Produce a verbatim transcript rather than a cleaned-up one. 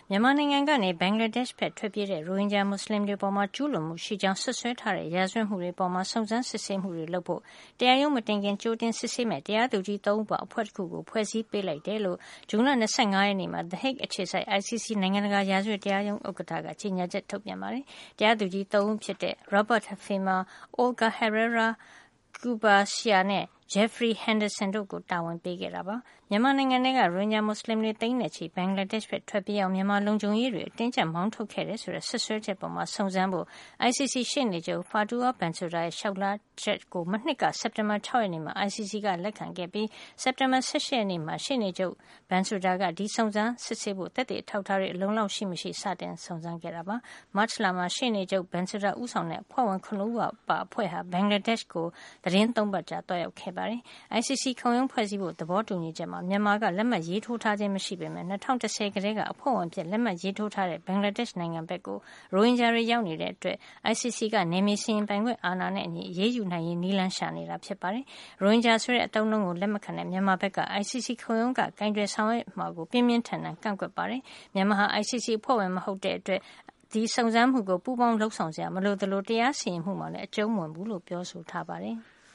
မြန်မာနိုင်ငံကနေဘင်္ဂလားဒေ့ရှ်ဘက်ထွက်ပြေးတဲ့ရိုဟင်ဂျာမွတ်စလင်တွေပေါ်ကျူးလွန်မှုရှိကြောင်းဆွဆွဲထားတဲ့ရာဇဝတ်မှုတွေပေါ်စုံစမ်းစစ်ဆေးမှုတွေလုပ်ဖို့တရားရုံးမတင်ခင်ကြိုတင်စစ်ဆေးမဲ့တရားသူကြီးသုံးဦးပါအဖွဲ့တစ်ခုကိုဖွဲ့စည်းပေးလိုက်တယ်လို့ဇွန်လ၂၅ရက်နေ့မှာ The Hague အခြေစိုက် I C C နိုင်ငံတကာရာဇဝတ်တရားရုံးဥက္ကဋ္ဌကကြေညာချက်ထုတ်ပြန်ပါတယ်။တရားသူကြီးသုံးဦးဖြစ်တဲ့ Robert Fimmer, Olga Herrera, Cuba Xia နဲ့ Jeffrey Henderson တို့ကိုတာဝန်ပေးခဲ့တာပါ။မြန်မာနိုင်ငံထဲကရိုဟင်ဂျာမွတ်စလင်တွေသိန်းနဲ့ချီဘင်္ဂလားဒေ့ရှ်ဘက်ထွက်ပြေးအောင်မြန်မာလုံခြုံရေးတွေအတင်းကျပ်မောင်းထုတ်ခဲ့တယ်ဆိုတဲ့ဆွဆွဲချက်ပေါ်စုံစမ်းဖို့ I C C ရှေ့နေချုပ် Fatour Bensouda ရဲ့လျှောက်ထားချက်ကိုမနှစ်ကစက်တင်ဘာ၆ရက်နေ့မှာ I C C ကလက်ခံခဲ့ပြီးစက်တင်ဘာ၁၈ရက်နေ့မှာရှေ့နေချုပ် Bensouda ကဒီစုံစမ်းစစ်ဆေးဖို့သက်သေအထောက်အထားတွေအလုံလောက်ရှိမရှိစတင်စုံစမ်းခဲ့တာပါ။မတ်လမှာရှေ့နေချုပ် Bensouda ဦးဆောင်တဲ့အဖွဲ့ဝင်၇ဦးပါအဖွဲ့ဟာဘင်္ဂလားဒေ့ရှ်ကိုသတင်းသုံးပတ်ကြာတွားရောက်ခဲ့ပါတယ်။ I C C ခုံရုံးဖွဲ့စည်းဖို့သဘောတူညီချက်မှာမြန်မာကလက်မှတ်ရေးထိုးထားခြင်းမရှိပေမဲ့၂၀၁၀ကတည်းကအဖွဲ့ဝင်ဖြစ်လက်မှတ်ရေးထိုးထားတဲ့ဘင်္ဂလားဒေ့ရှ်နိုင်ငံဘက်ကိုရိုဟင်ဂျာတွေရောက်နေတဲ့အတွက် I C C ကနယ်မြေစီရင်ပိုင်ခွင့်အာဏာနဲ့အညီအရေးယူနိုင်ရေးနည်းလမ်းရှာနေတာဖြစ်ပါတယ်။ရိုဟင်ဂျာဆိုတဲ့အသုံးအနှုန်းကိုလက်မခံတဲ့မြန်မာဘက်က I C C ခုံရုံးကကိုင်တွယ်ဆောင်ရွက်မှာကိုပြင်းပြင်းထန်ထန်ကန့်ကွက်ပါတယ်။မြန်မာဟာ I C C အဖွဲ့ဝင်မဟုတ်တဲ့အတွက်ဒီစုံစမ်းမှုကိုပူးပေါင်းလှုပ်ဆောင်စရာမလိုသလိုတရားစီရင်မှုမှာလည်းအကျုံးမဝင်ဘူးလို့ပြောဆိုထားပါတယ်။